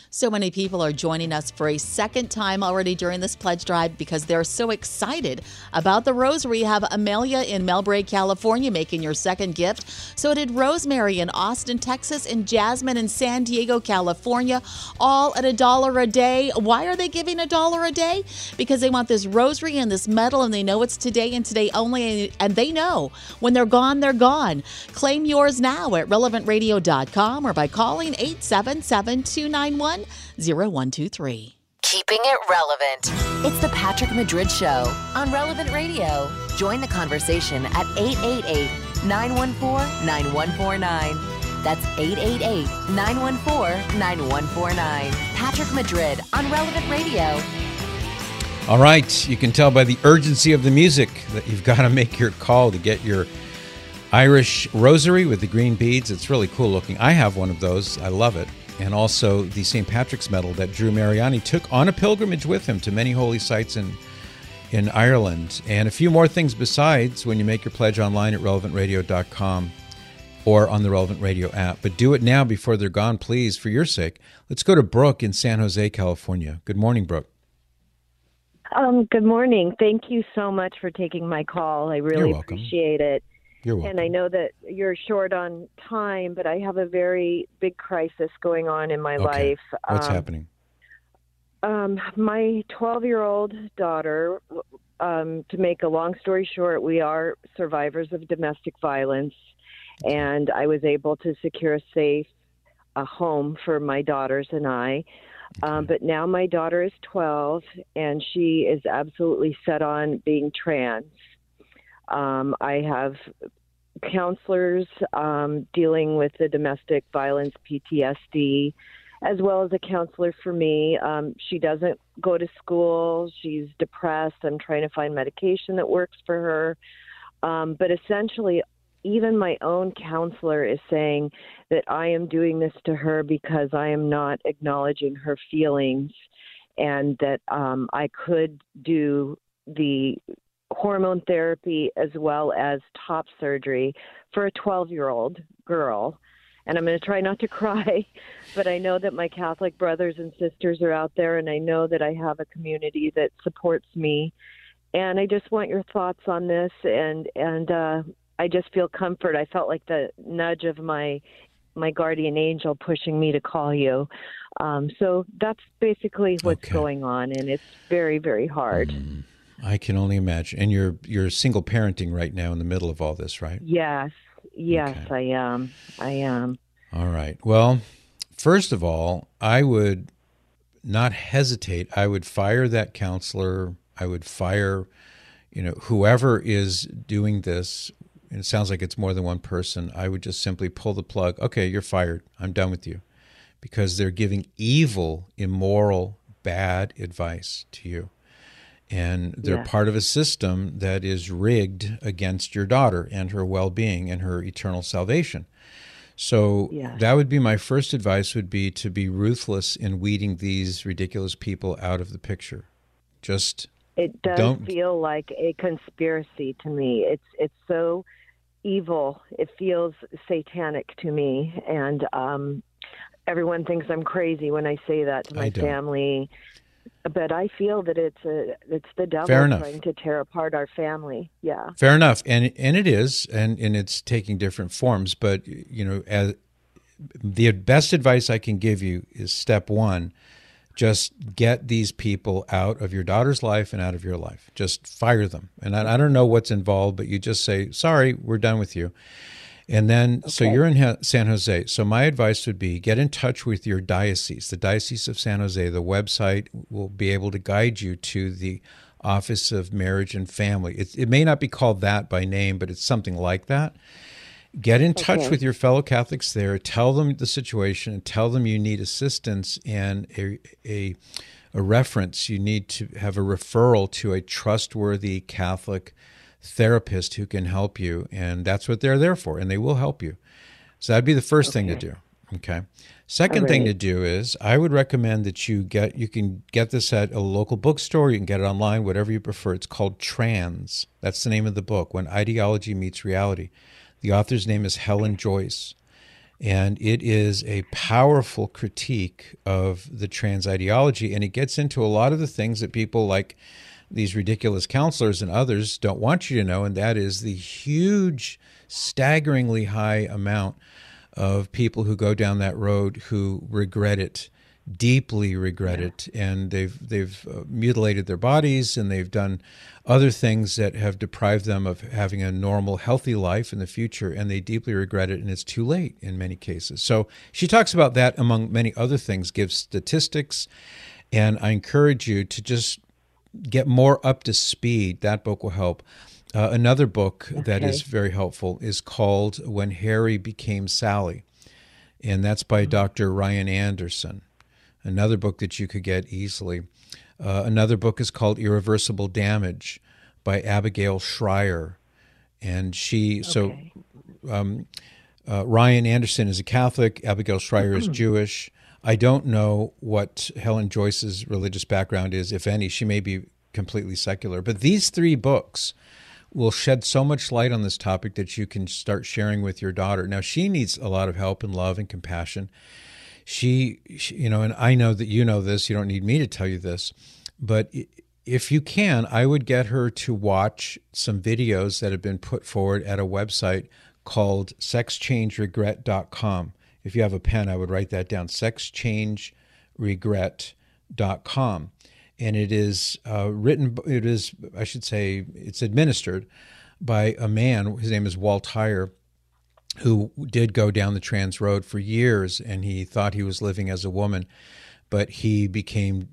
So many people are joining us for a second time already during this pledge drive because they're so excited about the rosary. You have Amelia in Melbrae, California, making your second gift. So did Rosemary in Austin, Texas, and Jasmine in San Diego, California, all at a dollar a day. Why are they giving a dollar a day? Because they want this rosary and this medal, and they know it's today and today only, and they know when they're gone, they're gone. Claim yours now at relevant radio dot com or by calling eight seven seven, two nine one, zero one two three. Keeping it relevant. It's the Patrick Madrid Show on Relevant Radio. Join the conversation at eight eight eight, nine one four, nine one four nine. That's eight eight eight, nine one four, nine one four nine. Patrick Madrid on Relevant Radio. All right, you can tell by the urgency of the music that you've got to make your call to get your Irish rosary with the green beads. It's really cool looking. I have one of those. I love it. And also the Saint Patrick's medal that Drew Mariani took on a pilgrimage with him to many holy sites in in Ireland. And a few more things besides when you make your pledge online at relevant radio dot com or on the Relevant Radio app. But do it now before they're gone, please, for your sake. Let's go to Brooke in San Jose, California. Good morning, Brooke. Um, good morning. Thank you so much for taking my call. I really appreciate it. You're welcome. And I know that you're short on time, but I have a very big crisis going on in my Okay. life. What's um, happening? Um, my twelve-year-old daughter, um, to make a long story short, we are survivors of domestic violence, and I was able to secure a safe a home for my daughters and I. Um, but now my daughter is twelve, and she is absolutely set on being trans. Um, I have counselors um, dealing with the domestic violence P T S D, as well as a counselor for me. Um, she doesn't go to school. She's depressed. I'm trying to find medication that works for her. Um, but essentially, even my own counselor is saying that I am doing this to her because I am not acknowledging her feelings, and that um, I could do the hormone therapy as well as top surgery for a twelve-year-old girl. And I'm going to try not to cry, but I know that my Catholic brothers and sisters are out there, and I know that I have a community that supports me. And I just want your thoughts on this, and and uh, I just feel comfort. I felt like the nudge of my my guardian angel pushing me to call you. Um, so that's basically what's Okay. going on, and it's very, very hard. Mm, I can only imagine. And you're you're single parenting right now in the middle of all this, right? Yes, yes, I am. I am. All right. Well, first of all, I would not hesitate. I would fire that counselor. I would fire, you know, whoever is doing this. And it sounds like it's more than one person. I would just simply pull the plug. Okay, you're fired. I'm done with you. Because they're giving evil, immoral, bad advice to you. And they're Yeah. part of a system that is rigged against your daughter and her well-being and her eternal salvation. So Yeah. that would be my first advice, would be to be ruthless in weeding these ridiculous people out of the picture. Just It does don't feel like a conspiracy to me. It's it's so evil. It feels satanic to me, and um, everyone thinks I'm crazy when I say that to I my don't. family. But I feel that it's a it's the devil Fair enough. trying to tear apart our family. Yeah. Fair enough, and and it is, and and it's taking different forms. But you know, as the best advice I can give you is step one: just get these people out of your daughter's life and out of your life. Just fire them. And I, I don't know what's involved, but you just say, "Sorry, we're done with you." And then, so Okay. you're in Ha- San Jose. So my advice would be get in touch with your diocese, the Diocese of San Jose. The website will be able to guide you to the Office of Marriage and Family. It, it may not be called that by name, but it's something like that. Get in touch Okay. with your fellow Catholics there. Tell them the situation and tell them you need assistance and a, a, a reference. You need to have a referral to a trustworthy Catholic therapist who can help you, and that's what they're there for, and they will help you. So that'd be the first thing to do. Okay. Second thing to do is I would recommend that you get you can get this at a local bookstore. You can get it online, whatever you prefer. It's called Trans. That's the name of the book, When Ideology Meets Reality. The author's name is Helen Joyce. And it is a powerful critique of the trans ideology, and it gets into a lot of the things that people like these ridiculous counselors and others don't want you to know, and that is the huge, staggeringly high amount of people who go down that road who regret it, deeply regret it, and they've they've uh, mutilated their bodies, and they've done other things that have deprived them of having a normal, healthy life in the future, and they deeply regret it, and it's too late in many cases. So she talks about that among many other things, gives statistics, and I encourage you to just get more up to speed. That book will help. Uh, another book okay. that is very helpful is called When Harry Became Sally, and that's by mm-hmm. Doctor Ryan Anderson. Another book that you could get easily. Uh, another book is called Irreversible Damage by Abigail Schreier. And she, okay. so um, uh, Ryan Anderson is a Catholic, Abigail Schreier is Jewish. I don't know what Helen Joyce's religious background is, if any. She may be completely secular. But these three books will shed so much light on this topic that you can start sharing with your daughter. Now, she needs a lot of help and love and compassion. She, she, you know, and I know that you know this, you don't need me to tell you this, but if you can, I would get her to watch some videos that have been put forward at a website called sex change regret dot com. If you have a pen, I would write that down, sex change regret dot com. And it is uh, written, it is, I should say, it's administered by a man, his name is Walt Heyer, who did go down the trans road for years, and he thought he was living as a woman, but he became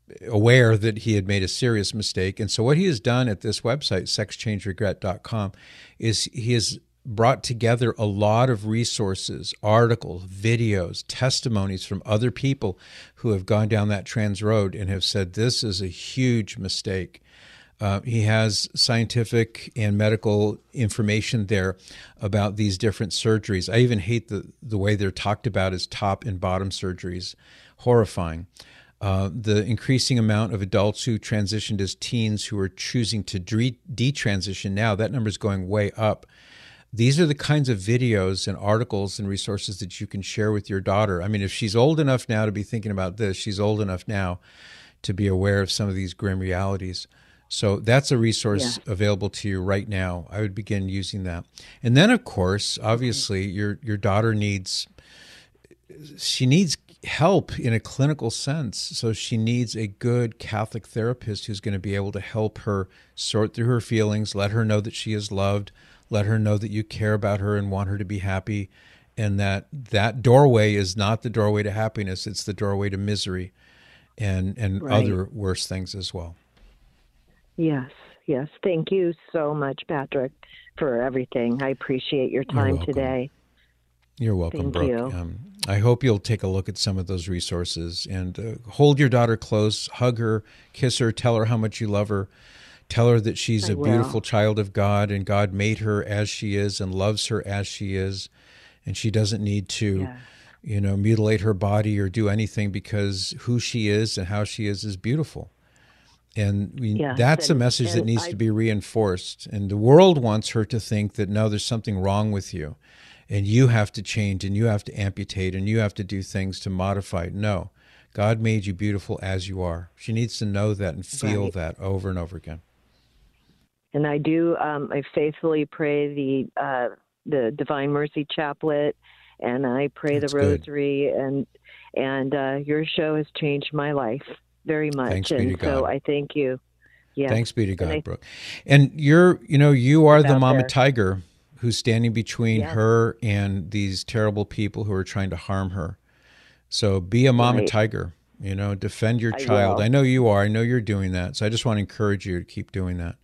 aware that he had made a serious mistake. And so what he has done at this website, sex change regret dot com, is he has brought together a lot of resources, articles, videos, testimonies from other people who have gone down that trans road and have said this is a huge mistake. Uh, he has scientific and medical information there about these different surgeries. I even hate the, the way they're talked about as top and bottom surgeries. Horrifying. Uh, the increasing amount of adults who transitioned as teens who are choosing to de- detransition now, that number is going way up. These are the kinds of videos and articles and resources that you can share with your daughter. I mean, if she's old enough now to be thinking about this, she's old enough now to be aware of some of these grim realities. So that's a resource yeah. available to you right now. I would begin using that. And then, of course, obviously, your your daughter needs, she needs help in a clinical sense. So she needs a good Catholic therapist who's going to be able to help her sort through her feelings, let her know that she is loved, let her know that you care about her and want her to be happy, and that that doorway is not the doorway to happiness, it's the doorway to misery and, and right. other worse things as well. Yes, yes. Thank you so much, Patrick, for everything. I appreciate your time You're today. You're welcome, Thank Brooke. you. Um, I hope you'll take a look at some of those resources and uh, hold your daughter close, hug her, kiss her, tell her how much you love her. Tell her that she's I a will. beautiful child of God, and God made her as she is and loves her as she is, and she doesn't need to, yeah. you know, mutilate her body or do anything, because who she is and how she is is beautiful. And we, yes, that's and, a message that needs I, to be reinforced. And the world wants her to think that, no, there's something wrong with you, and you have to change, and you have to amputate, and you have to do things to modify. No, God made you beautiful as you are. She needs to know that and feel right. that over and over again. And I do, um, I faithfully pray the uh, the Divine Mercy Chaplet, and I pray That's the Rosary, good. and and uh, your show has changed my life very much. Thanks and be to so God. I thank you. Yeah. Thanks be to God, and I, Brooke. And you're, you know, you are the Mama there. Tiger who's standing between yes. her and these terrible people who are trying to harm her. So be a Mama right. Tiger, you know, defend your I child. will. I know you are. I know you're doing that. So I just want to encourage you to keep doing that.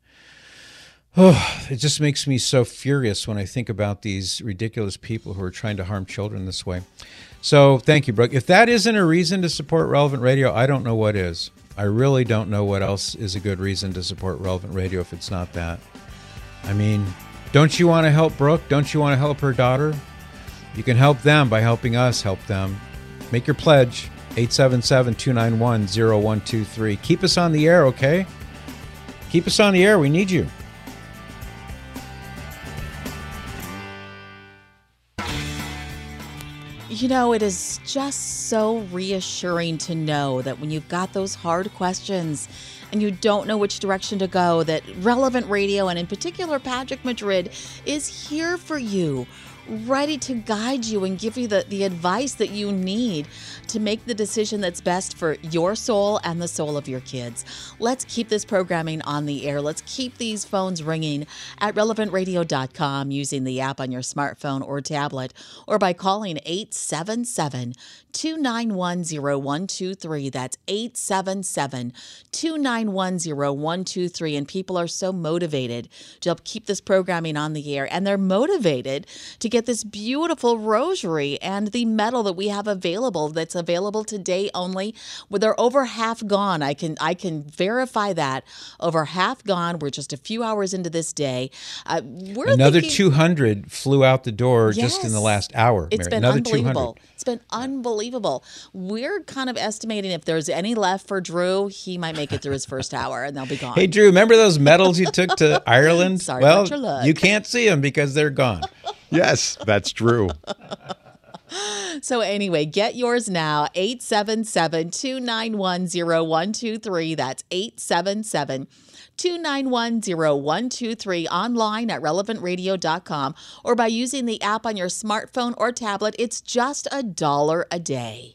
Oh, it just makes me so furious when I think about these ridiculous people who are trying to harm children this way. So thank you, Brooke. If that isn't a reason to support Relevant Radio, I don't know what is. I really don't know what else is a good reason to support Relevant Radio if it's not that. I mean, don't you want to help Brooke? Don't you want to help her daughter? You can help them by helping us help them. Make your pledge, eight seven seven, two nine one, zero one two three. Keep us on the air, okay? Keep us on the air. We need you. You know, it is just so reassuring to know that when you've got those hard questions and you don't know which direction to go, that Relevant Radio, and in particular Patrick Madrid, is here for you, ready to guide you and give you the, the advice that you need to make the decision that's best for your soul and the soul of your kids. Let's keep this programming on the air. Let's keep these phones ringing at relevant radio dot com using the app on your smartphone or tablet, or by calling eight seven seven, two nine one, zero one two three. That's eight seven seven, two nine one, zero one two three. And people are so motivated to help keep this programming on the air, and they're motivated to get this beautiful rosary and the medal that we have available, that's available today only. Well, they're over half gone. I can I can verify that. Over half gone. We're just a few hours into this day. Uh, we're Another thinking, two hundred flew out the door yes, just in the last hour. It's Mary. been Another unbelievable. two hundred. It's been unbelievable. We're kind of estimating if there's any left for Drew, he might make it through his first hour and they'll be gone. Hey, Drew, remember those medals you took to Ireland? Sorry well, about your luck. You can't see them because they're gone. Yes, that's true. So anyway, get yours now, eight seven seven, two nine one, zero one two three. That's eight seven seven, two nine one, zero one two three, online at relevant radio dot com, or by using the app on your smartphone or tablet. It's just a dollar a day.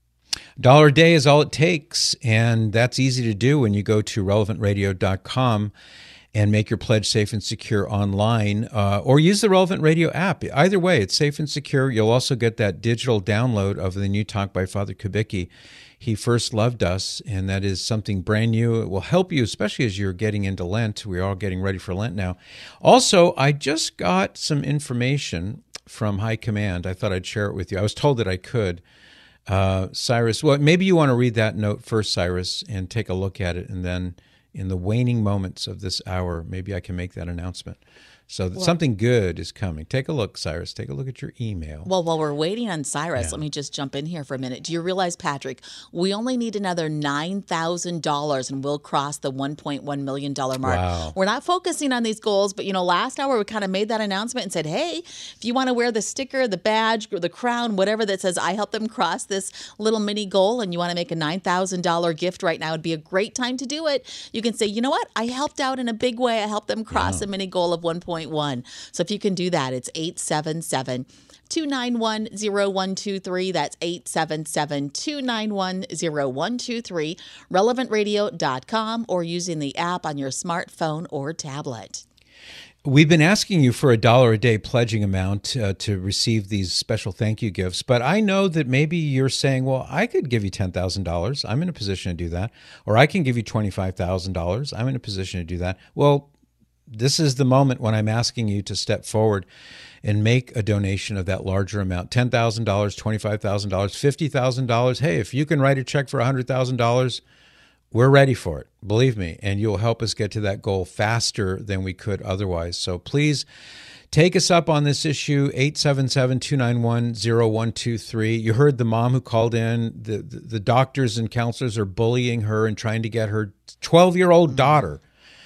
Dollar a day is all it takes, and that's easy to do when you go to relevant radio dot com and make your pledge safe and secure online, uh, or use the Relevant Radio app. Either way, it's safe and secure. You'll also get that digital download of the new talk by Father Kubicki, He First Loved Us, and that is something brand new. It will help you, especially as you're getting into Lent. We're all getting ready for Lent now. Also, I just got some information from High Command. I thought I'd share it with you. I was told that I could. Uh, Cyrus, well, maybe you want to read that note first, Cyrus, and take a look at it, and then in the waning moments of this hour, maybe I can make that announcement. So that well, something good is coming. Take a look, Cyrus. Take a look at your email. Well, while we're waiting on Cyrus, Yeah. let me just jump in here for a minute. Do you realize, Patrick, we only need another nine thousand dollars and we'll cross the one point one million dollars mark. Wow. We're not focusing on these goals, but, you know, last hour we kind of made that announcement and said, hey, if you want to wear the sticker, the badge, or the crown, whatever that says I helped them cross this little mini goal, and you want to make a nine thousand dollars gift right now, it'd be a great time to do it. You can say, you know what? I helped out in a big way. I helped them cross Yeah. a mini goal of one point one. So if you can do that, it's eight seven seven, two nine one, zero one two three. That's eight seven seven, two nine one, zero one two three, relevant radio dot com, or using the app on your smartphone or tablet. We've been asking you for a dollar a day pledging amount uh, to receive these special thank you gifts, but I know that maybe you're saying, well, I could give you ten thousand dollars. I'm in a position to do that. Or I can give you twenty-five thousand dollars. I'm in a position to do that. Well, this is the moment when I'm asking you to step forward and make a donation of that larger amount, ten thousand dollars, twenty-five thousand dollars, fifty thousand dollars. Hey, if you can write a check for one hundred thousand dollars, we're ready for it, believe me, and you'll help us get to that goal faster than we could otherwise. So please take us up on this issue, eight seven seven, two nine one, zero one two three. You heard the mom who called in. The, the, the doctors and counselors are bullying her and trying to get her twelve-year-old daughter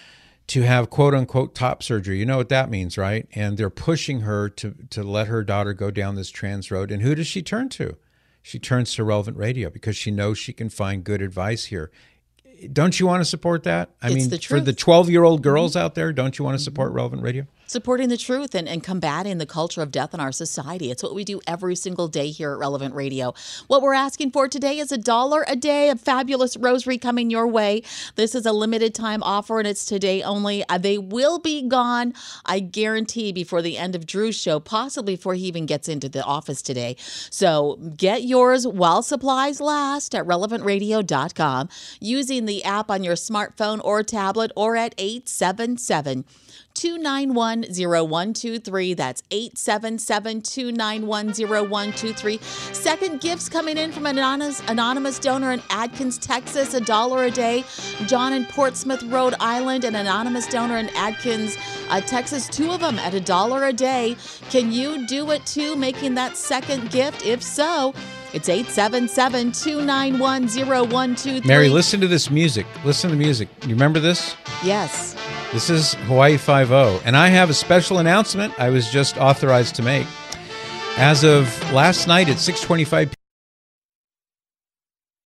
to have quote-unquote top surgery. You know what that means, right? And they're pushing her to, to let her daughter go down this trans road. And who does she turn to? She turns to Relevant Radio because she knows she can find good advice here. Don't you want to support that? I It's mean, the for truth. the twelve-year-old girls out there, don't you want to support Relevant Radio? Supporting the truth and, and combating the culture of death in our society. It's what we do every single day here at Relevant Radio. What we're asking for today is a dollar a day, a fabulous rosary coming your way. This is a limited time offer, and it's today only. Uh, they will be gone, I guarantee, before the end of Drew's show, possibly before he even gets into the office today. So get yours while supplies last at relevant radio dot com, using the app on your smartphone or tablet, or at eight seven seven, two nine one, zero one two three. That's eight seven seven, two nine one, zero one two three. Second gifts coming in from an anonymous, anonymous donor in Adkins, Texas, a dollar a day. John in Portsmouth, Rhode Island, an anonymous donor in Adkins, uh, Texas, two of them at a dollar a day. Can you do it too, making that second gift? If so, it's eight seven seven, two nine one, zero one two three. Mary, listen to this music. Listen to the music. You remember this? Yes. This is Hawaii Five-O, and I have a special announcement I was just authorized to make. As of last night at six twenty-five